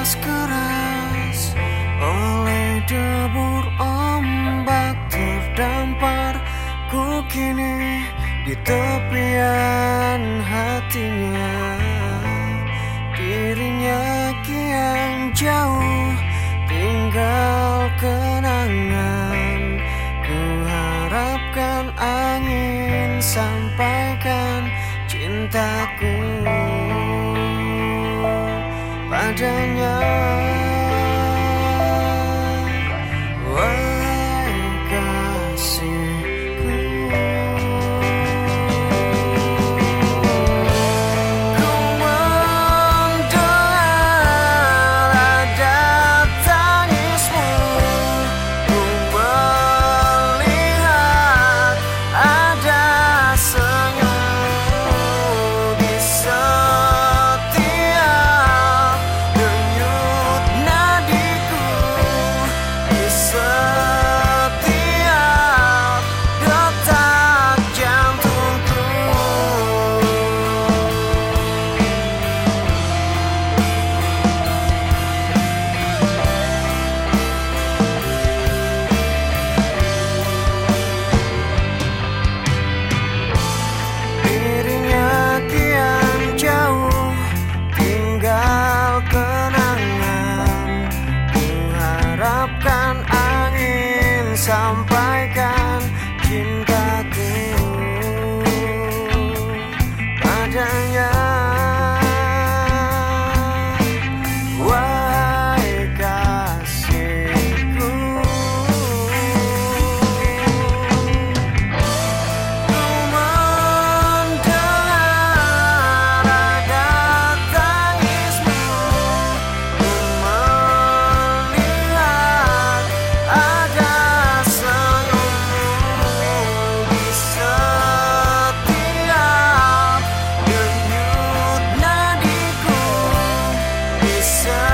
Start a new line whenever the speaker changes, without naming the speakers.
Lepas keras oleh debur ombak terdampar, ku kini di tepian hatinya. Dirinya kian jauh, tinggal kenangan. Ku harapkan angin sampaikan cintaku padanya. Wahai kasihku, ku mendengar ada tangismu, ku melihat ada senyummu di setiap denyut nadiku, di setiap detak jantungku. Dirinya kian jauh, tinggal kenangan. Ku harapkan angin sampaikan cintaku padanya. Wahai kasihku, ku mendengar ada tangismu, ku melihat ada senyummu di setiap denyut nadiku, di setiap